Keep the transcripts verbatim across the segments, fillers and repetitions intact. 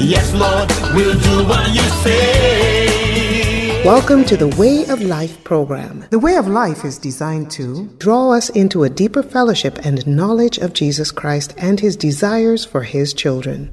Yes, Lord, we'll do what you say. Welcome to the Way of Life program. The Way of Life is designed to draw us into a deeper fellowship and knowledge of Jesus Christ and his desires for his children.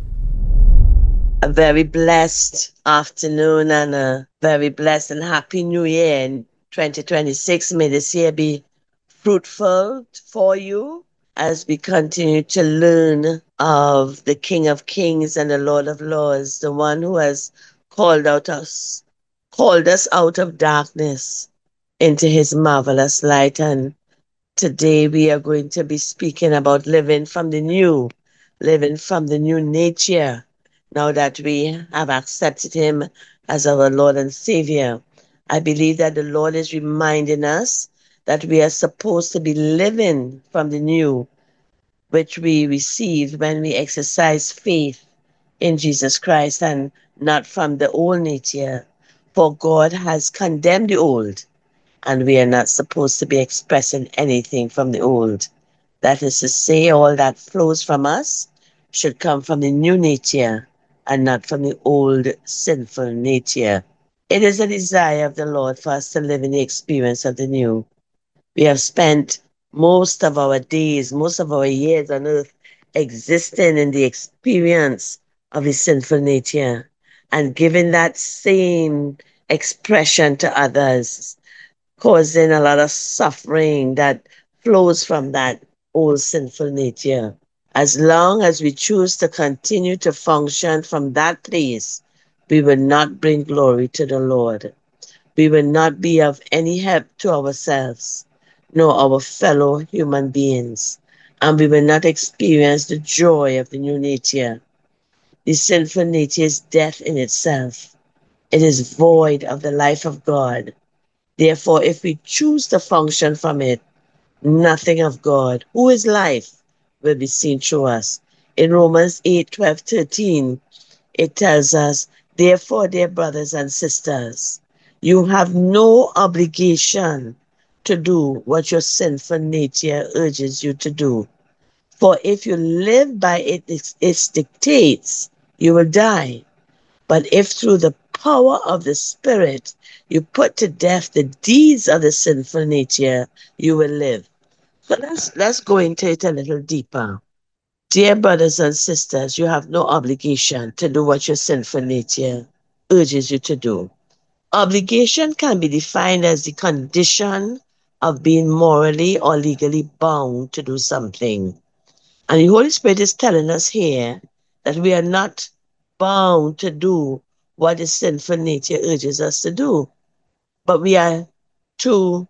A very blessed afternoon and a very blessed and happy new year in twenty twenty-six. May this year be fruitful for you as we continue to learn of the King of Kings and the Lord of Lords, the one who has called out us, called us out of darkness into his marvelous light. And today we are going to be speaking about living from the new, living from the new nature, now that we have accepted him as our Lord and Savior. I believe that the Lord is reminding us that we are supposed to be living from the new, which we receive when we exercise faith in Jesus Christ, and not from the old nature. For God has condemned the old, and we are not supposed to be expressing anything from the old. That is to say, all that flows from us should come from the new nature and not from the old sinful nature. It is a desire of the Lord for us to live in the experience of the new. We have spent most of our days, most of our years on earth existing in the experience of the sinful nature and giving that same expression to others, causing a lot of suffering that flows from that old sinful nature. As long as we choose to continue to function from that place, we will not bring glory to the Lord. We will not be of any help to ourselves, nor our fellow human beings, and we will not experience the joy of the new nature. The sinful nature is death in itself. It is void of the life of God. Therefore, if we choose to function from it, nothing of God, who is life, will be seen through us. In Romans eight, twelve, thirteen, it tells us, therefore, dear brothers and sisters, you have no obligation to do what your sinful nature urges you to do. For if you live by it, its dictates, you will die. But if through the power of the Spirit you put to death the deeds of the sinful nature, you will live. So let's, let's go into it a little deeper. Dear brothers and sisters, you have no obligation to do what your sinful nature urges you to do. Obligation can be defined as the condition of being morally or legally bound to do something. And the Holy Spirit is telling us here that we are not bound to do what the sinful nature urges us to do, but we are to,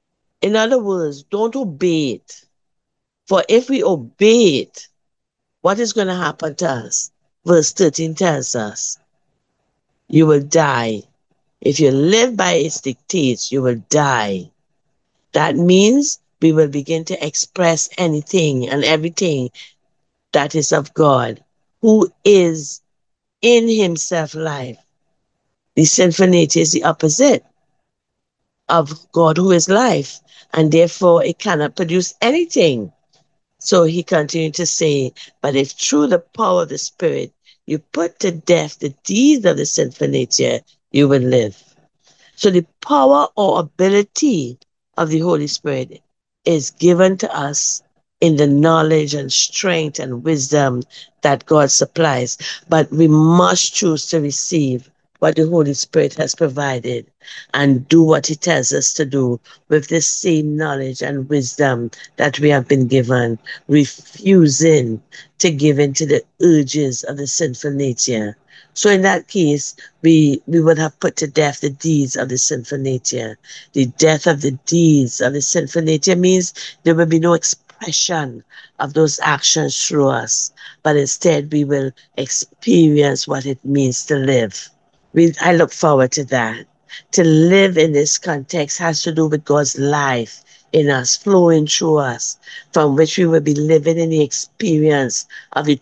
in other words, don't obey it. For if we obey it, what is going to happen to us? Verse thirteen tells us, you will die. If you live by its dictates, you will die. That means we will begin to express anything and everything that is of God, who is in himself life. The sinful nature is the opposite of God, who is life, and therefore it cannot produce anything. So he continued to say, but if through the power of the Spirit you put to death the deeds of the sinful nature, you will live. So the power or ability of the Holy Spirit is given to us in the knowledge and strength and wisdom that God supplies. But we must choose to receive what the Holy Spirit has provided and do what he tells us to do with this same knowledge and wisdom that we have been given, refusing to give in to the urges of the sinful nature. So in that case, we, we would have put to death the deeds of the sinful nature. The death of the deeds of the sinful nature means there will be no expression of those actions through us, but instead we will experience what it means to live. We, I look forward to that. To live in this context has to do with God's life in us, flowing through us, from which we will be living in the experience of the true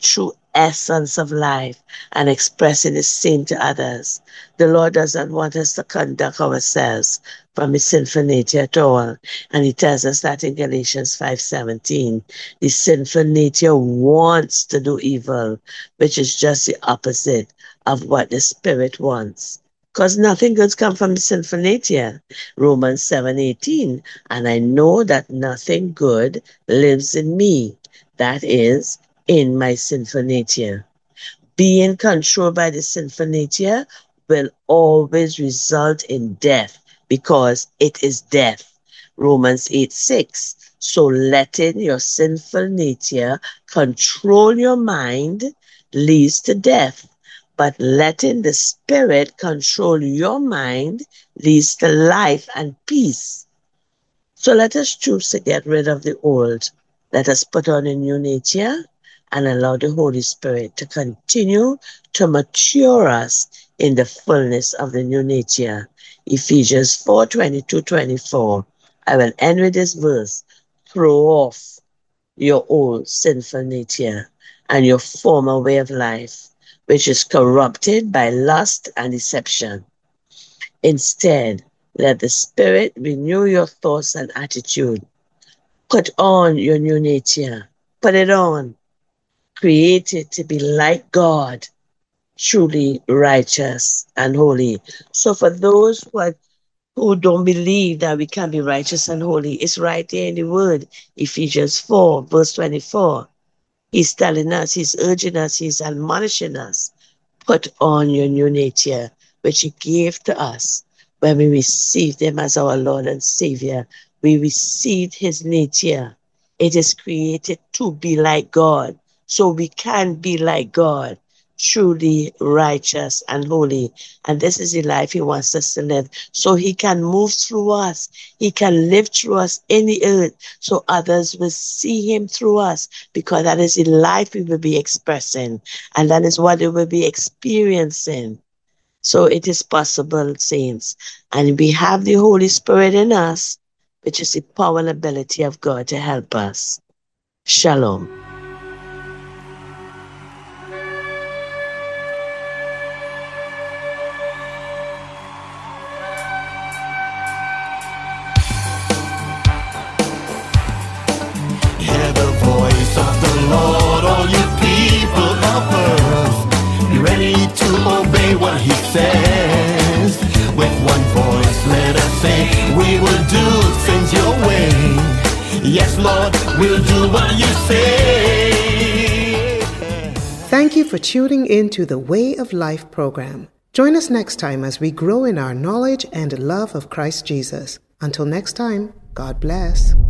essence of life and expressing the same to others. The Lord doesn't want us to conduct ourselves from his sinful nature at all. And he tells us that in Galatians five seventeen. The sinful nature wants to do evil, which is just the opposite of what the Spirit wants. Because nothing good comes from the sinful nature. Romans seven eighteen. And I know that nothing good lives in me, that is, in my sinful nature. Being controlled by the sinful nature will always result in death, because it is death. Romans eight six. So letting your sinful nature control your mind leads to death, but letting the Spirit control your mind leads to life and peace. So let us choose to get rid of the old. Let us put on a new nature and allow the Holy Spirit to continue to mature us in the fullness of the new nature. Ephesians four twenty-two to twenty-four. I will end with this verse. Throw off your old sinful nature and your former way of life, which is corrupted by lust and deception. Instead, let the Spirit renew your thoughts and attitude. Put on your new nature. Put it on. Created to be like God, truly righteous and holy. So for those who, are, who don't believe that we can be righteous and holy, it's right there in the word, Ephesians four, verse twenty-four. He's telling us, he's urging us, he's admonishing us, put on your new nature, which he gave to us when we received him as our Lord and Savior. We received his nature. It is created to be like God. So we can be like God, truly righteous and holy. And this is the life he wants us to live. So he can move through us. He can live through us in the earth so others will see him through us, because that is the life we will be expressing. And that is what they will be experiencing. So it is possible, saints. And we have the Holy Spirit in us, which is the power and ability of God to help us. Shalom. What he says, with one voice let us say, we will do things your way. Yes, Lord, we'll do what you say. Thank you for tuning in to the Way of Life program. Join us next time as we grow in our knowledge and love of Christ Jesus. Until next time, God bless.